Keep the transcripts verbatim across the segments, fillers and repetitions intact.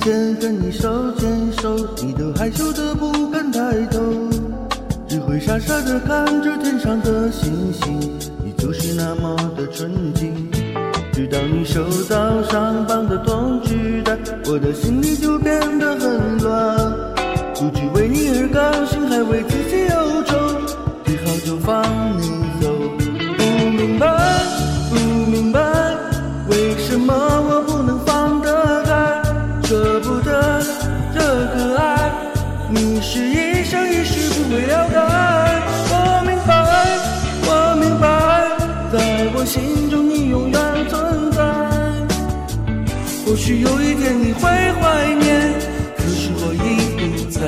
前跟你手牵手，你都害羞的不敢抬头，只会傻傻的看着天上的星星，你就是那么的纯净。直到你受到伤疤的痛知道，我的心里就变得很乱，不知为你而高兴，还为自己忧愁，只好就放你走。不明白，不明白，为什么我不能放得开，舍不得这个爱，你是一生一世不会了解。我明白，我明白，在我心中你永远存在。或许有一天你会怀念，可是我已不在。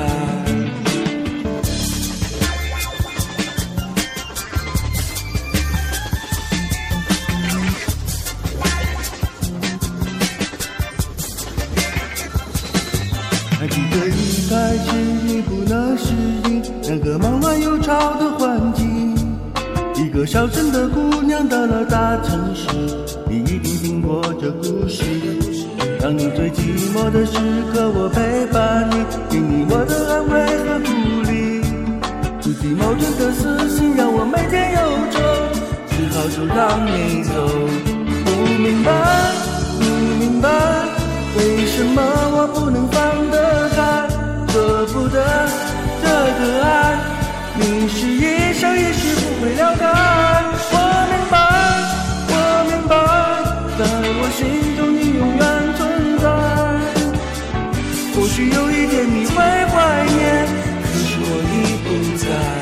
还记得一开始你不能适应那个忙乱又吵的环境，一个小镇的姑娘到了大城市，你一定听过这故事。当你最寂寞的时刻，我陪伴你，给你我的安慰和鼓励。自己矛盾的私心让我每天忧愁，只好就让你走。不明白，不明白，为什么我不能放得开，舍不得这个爱，你是一生一世不会了解。我明白，我明白，在我心中你永远存在。或许有一天你会怀念，可是我已不在。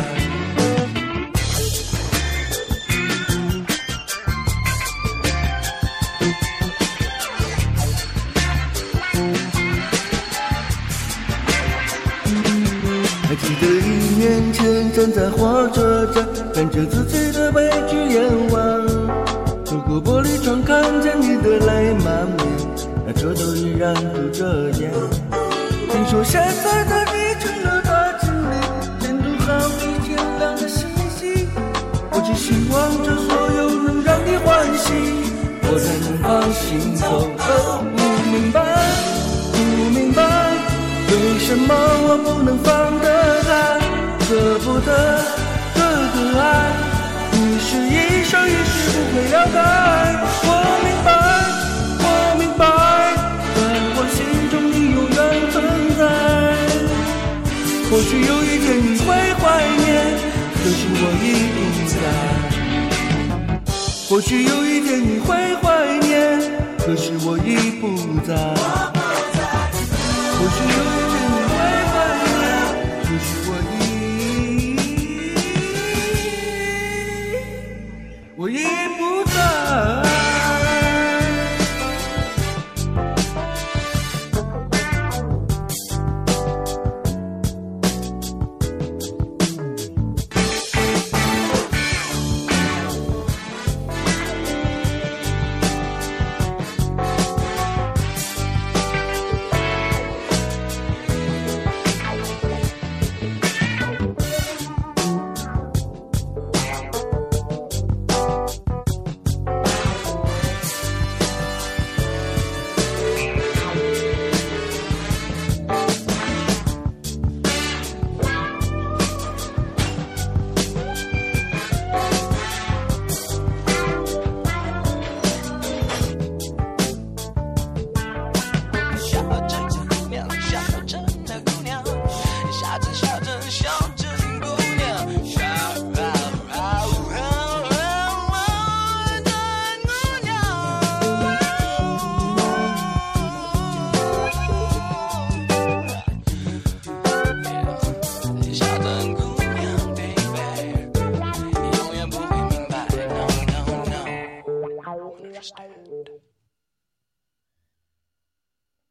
还记得一年前站在火车站，看着自己的悲剧演完，透过玻璃窗看见你的泪满面，那车头依然涂着烟。听说现在的你成了大经理，前途好比天亮的星星，我只希望这所有能让你欢喜，我才能放心走。哦，不明白，不明白，为什么我不能放得开，舍不得这个爱，你是一生一世不会了解。我明白，我明白，在我心中你永远存在。或许有一天你会怀念，可是我已不在。或许有一天你会怀念，可是我已不在。或许有一天你会怀念，可是我